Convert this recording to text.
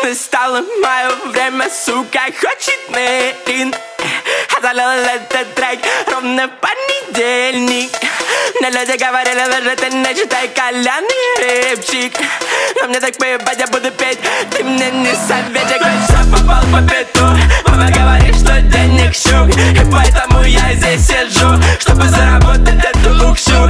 Настало мое время, сука, хочет Мэрин. Я залил этот трек ровно в понедельник. Мне люди говорили, даже ты не читай коляный рэпчик. Но мне так поебать, я буду петь. Ты мне не советчик, хоть попал по пяту. Мама говорит, что денег щук, и поэтому я здесь сижу, чтобы заработать эту лукшу.